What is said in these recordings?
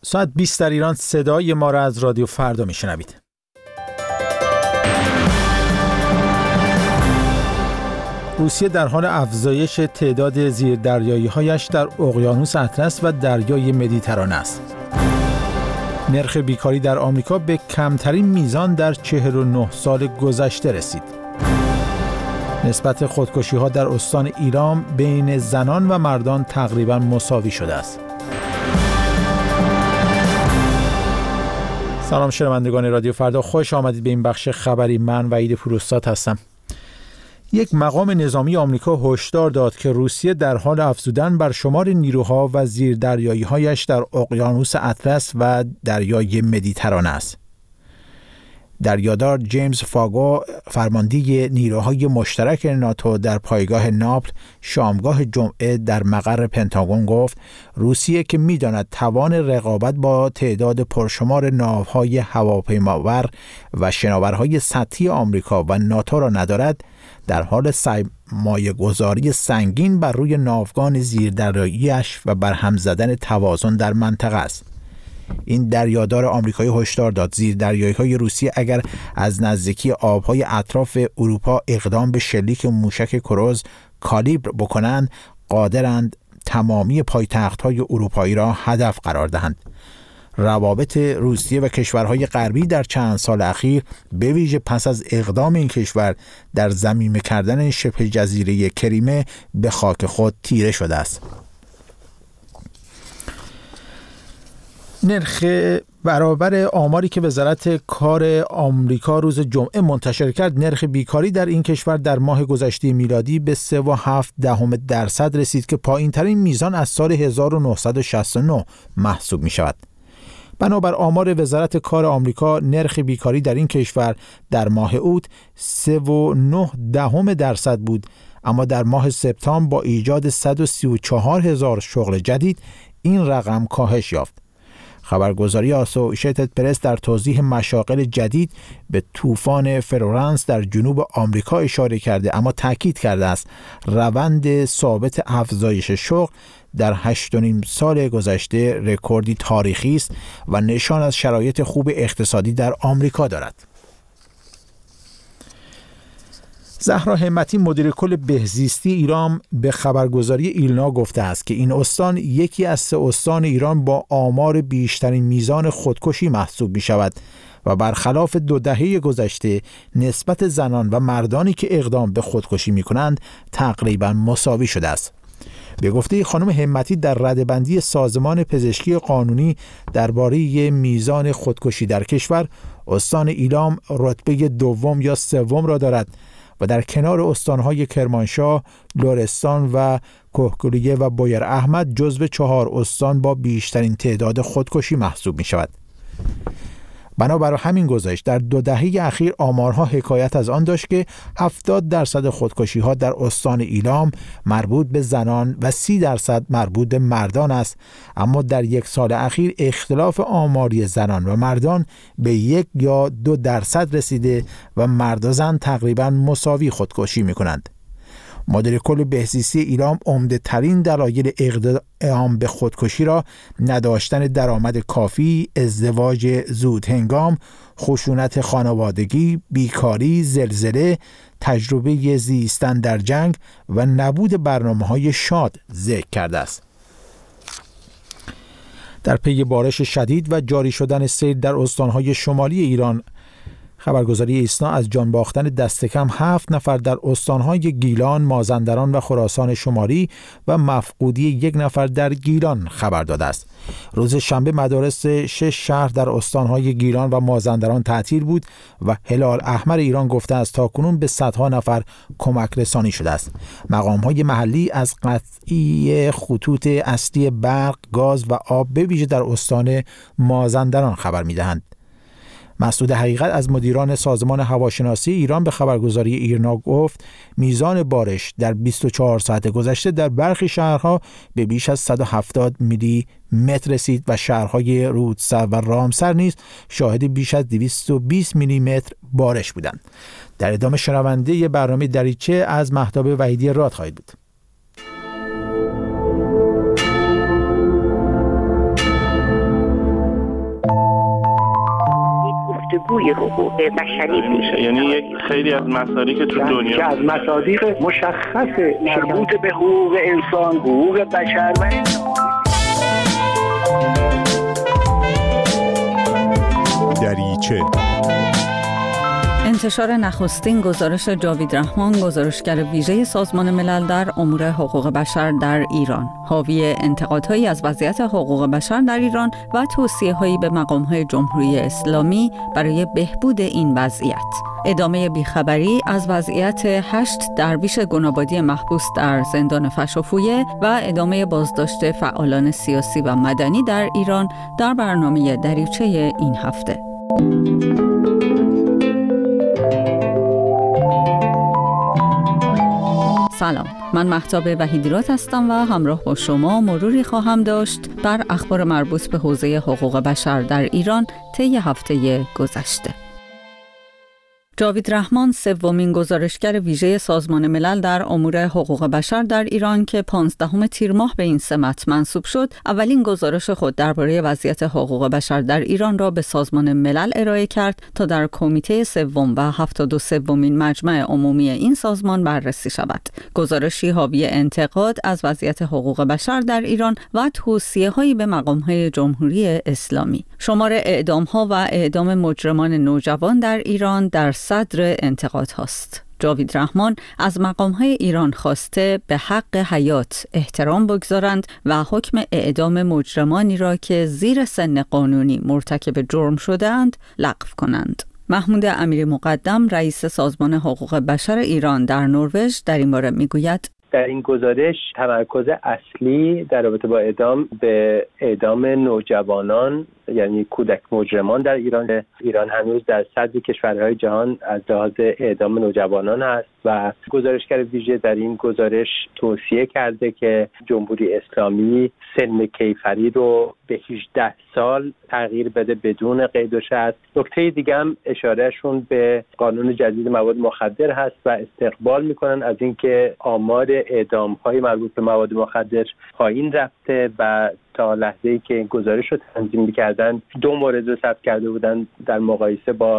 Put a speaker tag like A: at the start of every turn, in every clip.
A: ساعت 20 در ایران صدای ما را از رادیو فردا میشنوید. روسیه در حال افزایش تعداد زیردریایی‌هایش در اقیانوس اطلس و دریای مدیترانه است. نرخ بیکاری در آمریکا به کمترین میزان در 49 سال گذشته رسید. نسبت خودکشی‌ها در استان ایلام بین زنان و مردان تقریباً مساوی شده است. سلام شنوندگان رادیو فردا، خوش آمدید به این بخش خبری. من وحید پوراستاد هستم. یک مقام نظامی آمریکا هشدار داد که روسیه در حال افزودن بر شمار نیروها و زیردریایی‌هایش در اقیانوس اطلس و دریای مدیترانه است. دریادار جیمز فاگو، فرمانده نیروهای مشترک ناتو در پایگاه ناپل، شامگاه جمعه در مقر پنتاگون گفت روسیه که می‌داند توان رقابت با تعداد پرشمار ناوهای هواپیماور و شناورهای سطحی آمریکا و ناتو را ندارد، در حال سرمایه‌گذاری سنگین بر روی ناوگان زیردریایی‌اش و برهم زدن توازن در منطقه است. این دریادار آمریکایی هشدار داد زیردریایی‌های روسیه اگر از نزدیکی آب‌های اطراف اروپا اقدام به شلیک موشک کروز کالیبر بکنند، قادرند تمامی پایتخت‌های اروپایی را هدف قرار دهند. روابط روسیه و کشورهای غربی در چند سال اخیر به ویژه پس از اقدام این کشور در ضمیمه کردن شبه جزیره کریمه به خاک خود تیره شده است. نرخ برابر آماری که وزارت کار آمریکا روز جمعه منتشر کرد، نرخ بیکاری در این کشور در ماه گذشته میلادی به 3.7% رسید که پایین‌ترین میزان از سال 1969 محسوب می شود. بنابر آمار وزارت کار آمریکا، نرخ بیکاری در این کشور در ماه اوت 3.9% بود، اما در ماه سپتامبر با ایجاد 134,000 شغل جدید این رقم کاهش یافت. خبرگزاری آسوشیتد پرس در توضیح مشاغل جدید به طوفان فلورانس در جنوب آمریکا اشاره کرده، اما تاکید کرده است روند ثابت افزایش شغل در 8.5 سال گذشته رکوردی تاریخی است و نشان از شرایط خوب اقتصادی در آمریکا دارد. زهرا همتی، مدیر کل بهزیستی ایران، به خبرگزاری ایلنا گفته است که این استان یکی از 3 استان ایران با آمار بیشترین میزان خودکشی محسوب می شود و برخلاف 2 دهه گذشته نسبت زنان و مردانی که اقدام به خودکشی می کنند تقریبا مساوی شده است. به گفته خانم همتی، در رده‌بندی سازمان پزشکی قانونی درباره میزان خودکشی در کشور، استان ایلام رتبه 2 یا 3 را دارد و در کنار استانهای کرمانشاه، لرستان و کهگیلویه و بویر احمد جزو 4 استان با بیشترین تعداد خودکشی محسوب می شود. بنابر همین گزارش در 2 دهه اخیر آمارها حکایت از آن داشت که 70% خودکشی‌ها در استان ایلام مربوط به زنان و 30% مربوط به مردان است، اما در 1 سال اخیر اختلاف آماری زنان و مردان به 1 یا 2% رسیده و مرد و زن تقریباً مساوی خودکشی می‌کنند. مدیر کل بهزیستی ایلام عمده ترین دلایل اقدام به خودکشی را نداشتن درآمد کافی، ازدواج زود هنگام، خشونت خانوادگی، بیکاری، زلزله، تجربه زیستن در جنگ و نبود برنامه‌های شاد ذکر کرده است. در پی بارش شدید و جاری شدن سیل در استان‌های شمالی ایران، خبرگزاری ایسنا از جان باختن دست کم 7 نفر در استان‌های گیلان، مازندران و خراسان شمالی و مفقودی 1 نفر در گیلان خبر داده است. روز شنبه مدارس 6 شهر در استان‌های گیلان و مازندران تعطیل بود و هلال احمر ایران گفته است تاکنون به صدها نفر کمک رسانی شده است. مقام‌های محلی از قطعی خطوط اصلی برق، گاز و آب به ویژه در استان مازندران خبر می‌دهند. مسعود حقیقت از مدیران سازمان هواشناسی ایران به خبرگزاری ایرنا گفت میزان بارش در 24 ساعت گذشته در برخی شهرها به بیش از 170 میلی متر رسید و شهرهای رودسر و رامسر نیز شاهد بیش از 220 میلی متر بارش بودند. در ادامه شنونده برنامه دریچه از مهتاب وحیدی راد خواهید بود.
B: الگوی حقوق بشری میشه.
C: یعنی خیلی از مصادیق تو دنیا
D: که از مصادیق مشخص مربوط به حقوق انسان، حقوق بشر و
E: دریچه.
F: انتشار نخستین گزارش جاوید رحمان، گزارشگر ویژه سازمان ملل در امور حقوق بشر در ایران، حاوی انتقادهایی از وضعیت حقوق بشر در ایران و توصیه‌هایی به مقام‌های جمهوری اسلامی برای بهبود این وضعیت. ادامه بیخبری از وضعیت 8 درویش گنابادی محبوس در زندان فشافویه و ادامه بازداشت فعالان سیاسی و مدنی در ایران در برنامه دریچه این هفته. سلام، من مهتاب وحیدیراد هستم و همراه با شما مروری خواهم داشت بر اخبار مربوط به حوزه حقوق بشر در ایران طی هفته گذشته. جاوید رحمان، سومین گزارشگر ویژه سازمان ملل در امور حقوق بشر در ایران که 15 تیر ماه به این سمت منصوب شد، اولین گزارش خود درباره وضعیت حقوق بشر در ایران را به سازمان ملل ارائه کرد تا در کمیته سوم و 73مین مجمع عمومی این سازمان بررسی شود. گزارشی حاوی انتقاد از وضعیت حقوق بشر در ایران و توصیه‌هایی به مقام‌های جمهوری اسلامی. شمار اعدام‌ها و اعدام مجرمان نوجوان در ایران در صدر انتقاد هاست. جاوید رحمان از مقام‌های ایران خواسته به حق حیات احترام بگذارند و حکم اعدام مجرمانی را که زیر سن قانونی مرتکب جرم شده‌اند لغو کنند. محمود امیری مقدم، رئیس سازمان حقوق بشر ایران در نروژ، در این باره میگوید:
G: در این گزارش تمرکز اصلی در رابطه با اعدام به اعدام نوجوانان، یعنی کودک مجرمان در ایران هنوز در صدر کشورهای جهان از لحاظ اعدام نوجوانان است و گزارشگر ویژه در این گزارش توصیه کرده که جمهوری اسلامی سن کیفری رو به 18 سال تغییر بده بدون قید و شرط. نکته دیگه هم اشارهشون به قانون جدید مواد مخدر هست و استقبال میکنن از اینکه آمار اعدام‌های مربوط به مواد مخدر پایین رفته و تا لحظه‌ای که گزارش رو تنظیم می‌کردن 2 مورد رو ثبت کرده بودن در مقایسه با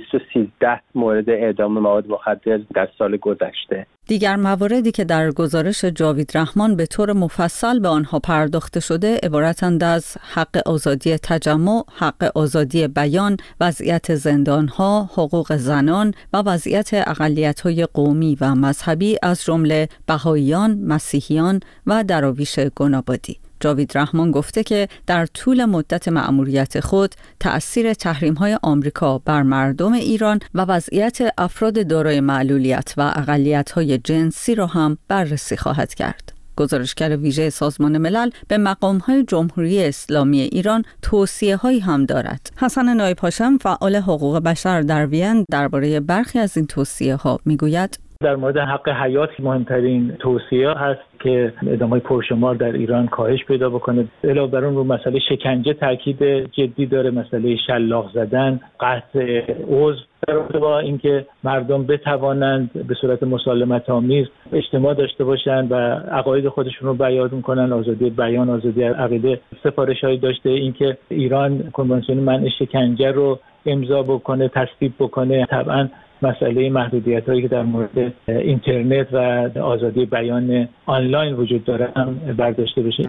G: 213 مورد اعدام مواد مخدر در سال گذشته.
F: دیگر مواردی که در گزارش جاوید رحمان به طور مفصل به آنها پرداخته شده عبارتند از حق آزادی تجمع، حق آزادی بیان، وضعیت زندان‌ها، حقوق زنان و وضعیت اقلیت‌های قومی و مذهبی از جمله بهائیان، مسیحیان و دراویش گنابادی. جاوید رحمان گفته که در طول مدت مأموریت خود تأثیر تحریم‌های آمریکا بر مردم ایران و وضعیت افراد دارای معلولیت و اقلیت‌های جنسی را هم بررسی خواهد کرد. گزارشگر ویژه سازمان ملل به مقام‌های جمهوری اسلامی ایران توصیه‌هایی هم دارد. حسن نایب هاشم، فعال حقوق بشر در وین، درباره برخی از این توصیه‌ها میگوید:
H: در مورد حق حیات مهمترین توصیه هست که اعدام‌های پرشمار در ایران کاهش پیدا بکنه. علاوه بر اون رو مسئله شکنجه تاکید جدی داره، مسئله شلاق زدن، قطع عضو، در رابطه با اینکه مردم بتوانند به صورت مسالمت‌آمیز اجتماع داشته باشند و عقاید خودشون رو بیان کنن، آزادی بیان، آزادی عقیده. سفارش‌هایی داشته اینکه ایران کنوانسیون منع شکنجه رو امضا بکنه، تصویب بکنه. طبعاً مسئله محدودیت‌هایی که در مورد اینترنت و آزادی بیان آنلاین وجود داره هم برداشته بشه.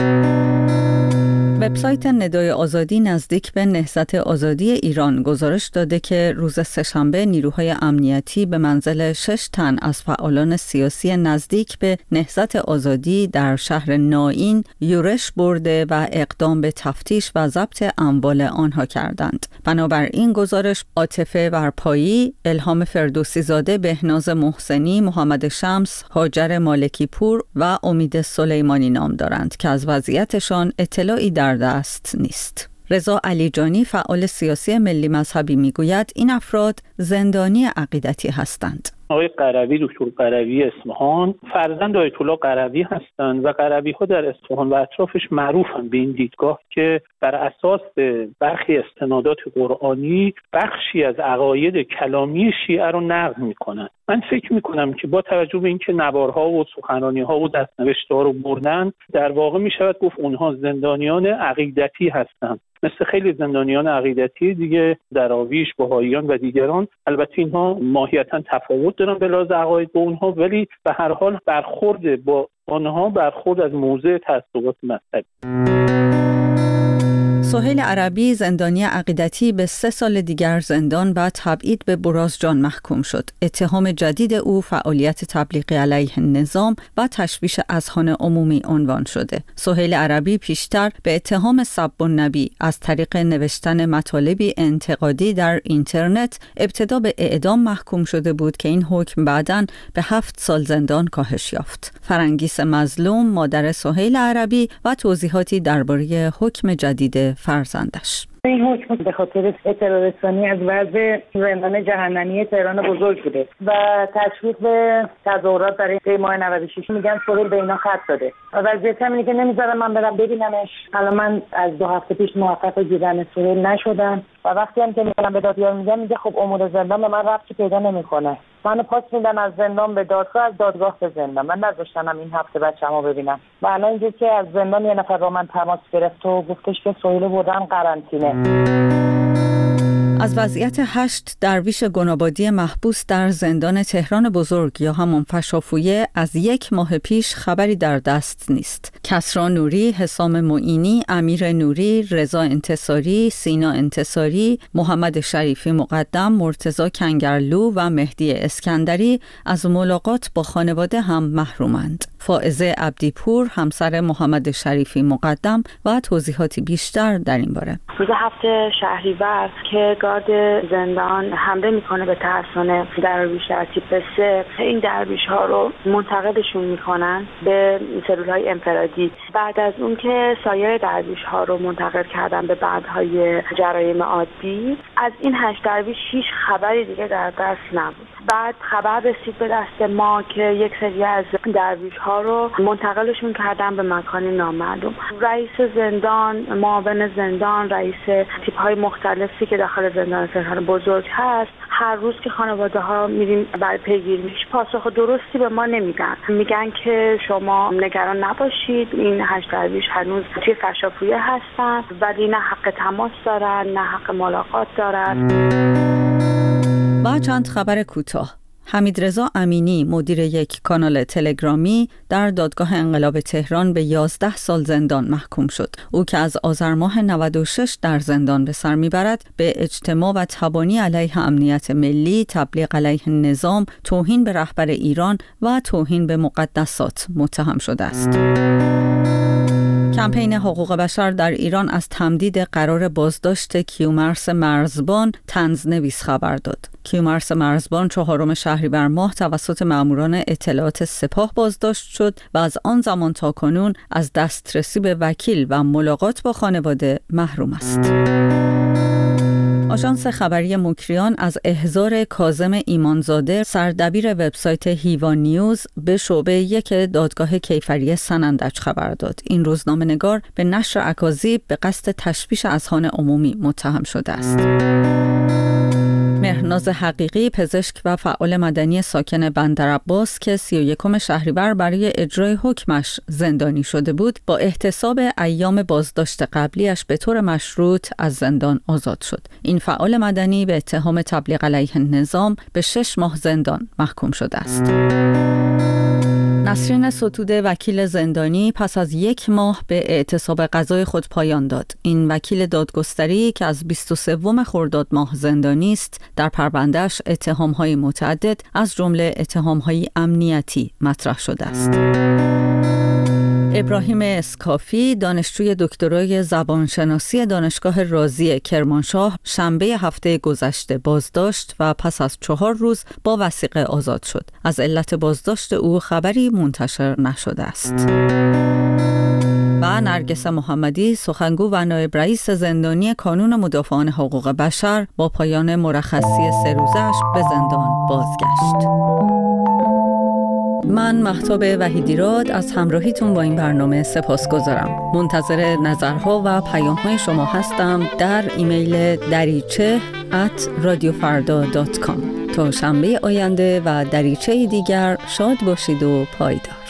F: وبسایت ندای آزادی نزدیک به نهضت آزادی ایران گزارش داده که روز سه‌شنبه نیروهای امنیتی به منزل 6 تن از فعالان سیاسی نزدیک به نهضت آزادی در شهر نائین یورش برده و اقدام به تفتیش و ضبط اموال آنها کردند. بنابراین گزارش عاطفه ورپایی، الهام فردوسی زاده، بهناز محسنی، محمد شمس، هاجر مالکی پور و امید سلیمانی نام دارند که از وضعیتشان اطلاعی در دست نیست. رضا علیجانی، فعال سیاسی ملی مذهبی، میگوید این افراد زندانی عقیدتی هستند.
H: آقای قروی، دکتر قروی اصفهان فرزند آیت الله قروی هستند و قروی‌ها در اصفهان و اطرافش معروفن به این دیدگاه که بر اساس برخی استنادات قرآنی بخشی از عقاید کلامی شیعه رو نقض میکنن. من فکر میکنم که با توجه به اینکه نوارها و سخنرانی‌ها و دست‌نوشته‌ها رو بردن، در واقع میشود گفت اونها زندانیان عقیدتی هستند، مثل خیلی زندانیان عقیدتی دیگه، دراویش، بهائیان و دیگران. البته اینها ماهیتاً تفاوت دارن به لحاظ عقاید با اونها، ولی به هر حال برخورد با آنها برخورد از موضع تعصبات مذهبی.
F: سهیل عربی، زندانی عقیدتی، به 3 سال دیگر زندان و تبعید به برازجان محکوم شد. اتهام جدید او فعالیت تبلیغی علیه نظام و تشویش اذهان عمومی عنوان شده. سهیل عربی پیشتر به اتهام سب النبی از طریق نوشتن مطالبی انتقادی در اینترنت ابتدا به اعدام محکوم شده بود که این حکم بعداً به 7 سال زندان کاهش یافت. فرنگیس مظلوم، مادر سهیل عربی، و توضیحاتی درباره حکم جدید فرزندش.
I: این حکم به خاطر اطلاع رسانی از وضع زندان جهنمی تهران بزرگ بوده و تشویق به تظاهرات برای ماه 96. میگن سهیل به اینا خط داده و وضعیت هم اینه که نمیذارم من برم ببینمش. الان من از 2 هفته پیش موفق دیدن سهیل نشدم و وقتی هم که میگم به دادیار میگه خب امور زندان به من ربطی پیدا نمیکنه. منو پاس میدن از زندان به دادگاه، از دادگاه به زندان. من نذاشتم این هفته بچه‌مو ببینم و الان اینجوری که از زندان یه نفر با من تماس گرفت و گفتش که سهیل بردن قرنطینه.
F: از وضعیت 8 درویش گنابادی محبوس در زندان تهران بزرگ یا همون فشافویه از 1 ماه پیش خبری در دست نیست. کسری نوری، حسام معینی، امیر نوری، رضا انتصاری، سینا انتصاری، محمد شریفی مقدم، مرتضی کنگرلو و مهدی اسکندری از ملاقات با خانواده هم محرومند. فائزه عبدیپور، همسر محمد شریفی مقدم، و توضیحاتی بیشتر در این باره.
J: روز 7 شهریور که گارد زندان حمله میکنه به تحصن درویش در تیپ 3، این درویش ها رو منتقلشون میکنن به سلول های انفرادی. بعد از اون که سایر درویش ها رو منتقل کردن به بندهای جرایم عادی، از این 8 درویش هیچ خبری دیگه در دست نبود. بعد خبر رسید به دست ما که یک سری از درویش ها رو منتقلشون کردن به مکانی نامعلوم. رئیس زندان، معاون زندان، رئیس تیپ های مختلفی که داخل زندان تهران بزرگ هست، هر روز که خانواده ها میریم برای پیگیری، هیچ پاسخ درستی به ما نمیدن. میگن که شما نگران نباشید، این 8 درویش هنوز توی فشافویه هستن ولی نه حق تماس دارن نه حق ملاقات دارن.
F: و چند خبر کوتاه. حمیدرضا امینی، مدیر یک کانال تلگرامی، در دادگاه انقلاب تهران به 11 سال زندان محکوم شد. او که از آذر ماه 96 در زندان به سر میبرد، به اجتماع و تبانی علیه امنیت ملی، تبلیغ علیه نظام، توهین به رهبر ایران و توهین به مقدسات متهم شده است. کمپین حقوق بشر در ایران از تمدید قرار بازداشت کیومرث مرزبان طنزنویس خبر داد. کیومرث مرزبان 4 شهریور ماه توسط ماموران اطلاعات سپاه بازداشت شد و از آن زمان تا کنون از دسترسی به وکیل و ملاقات با خانواده محروم است. آژانس خبری مکریان از احضار کاظم ایمانزاده، سردبیر وبسایت هیوا نیوز، به شعبه 1 دادگاه کیفری سنندج خبر داد. این روزنامه‌نگار به نشر اکاذیب به قصد تشویش اذهان عمومی متهم شده است. مهرناز حقیقی، پزشک و فعال مدنی ساکن بندرعباس که 31 شهریور برای اجرای حکمش زندانی شده بود، با احتساب ایام بازداشت قبلیش به طور مشروط از زندان آزاد شد. این فعال مدنی به اتهام تبلیغ علیه نظام به 6 ماه زندان محکوم شده است. نسرین ستوده، وکیل زندانی، پس از 1 ماه به اعتصاب قضای خود پایان داد. این وکیل دادگستری که از 23 خرداد ماه زندانی است، در پرونده‌اش اتهام‌های متعدد از جمله اتهام‌های امنیتی مطرح شده است. ابراهیم اسکافی، دانشجوی دکترای زبانشناسی دانشگاه رازی کرمانشاه، شنبه هفته گذشته بازداشت و پس از 4 روز با وثیقه آزاد شد. از علت بازداشت او خبری منتشر نشده است. و نرگس محمدی، سخنگو و نایب رئیس زندانی کانون مدافعان حقوق بشر، با پایان مرخصی 3 روزش به زندان بازگشت. من مهتاب وحیدیراد از همراهیتون با این برنامه سپاسگزارم. منتظر نظرها و پیام‌های شما هستم در ایمیل dariche@radiofarda.com. تا شنبه آینده و دریچه دیگر شاد باشید و پایدار.